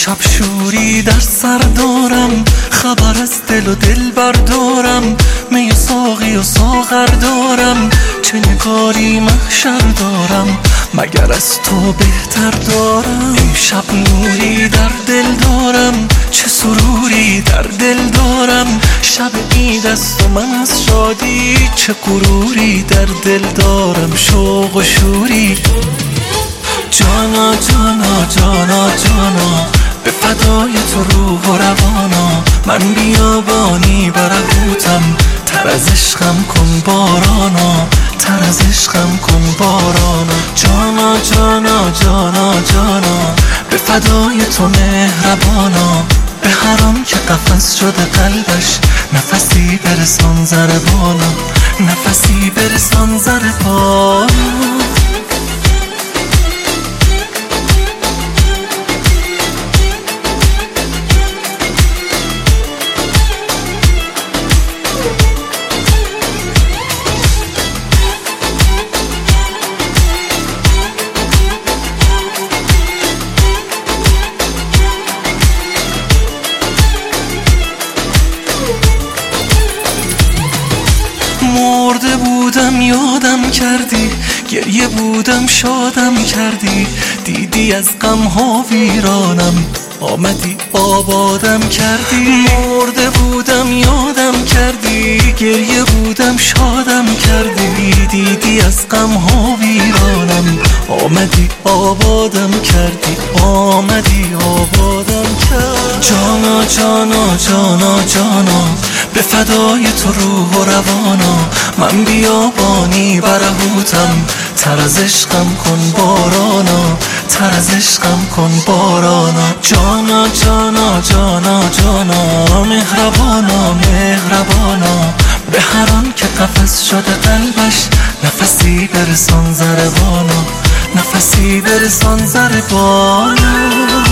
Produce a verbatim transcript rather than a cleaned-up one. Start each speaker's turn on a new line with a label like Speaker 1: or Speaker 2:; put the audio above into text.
Speaker 1: امشب شوری در سر دارم، خبر از دل و دل بردارم، می ساقی و ساغر دارم، چه نگاری محشر دارم، مگر از تو بهتر دارم. امشب نوری در دل دارم، چه سروری در دل دارم، شب عید است و من از شادی چه غروری در دل دارم. شوق و شوری جانا جانا جانا جانا، به فدای تو روح و روانا، من بیابانی برهوتم، تر از عشقم کن بارانا، تر از عشقم کن بارانا. جانا جانا جانا جانا، به فدای تو مهربانا، به هران که قفس شده قلبش، نفسی برسان ضربانا، نفسی برسان ضربانا. مرده بودم یادم کردی، گریه بودم شادم کردی، دیدی از غم ها ویرانم، آمدی آبادم کردی. مرده بودم یادم کردی، گریه بودم شادم کردی، دیدی از غم ها ویرانم، آمدی آبادم کردی، آمدی آبادم کردی. جانا جانا جانا جانا، به فدای تو روح و روانا، من بیابانی برهوتم، تر از عشقم کن بارانا، تر از عشقم کن بارانا. جانا جانا جانا جانا، مهربانا مهربانا، به هران که قفس شده قلبش، نفسی برسان ضربانا، نفسی برسان ضربانا.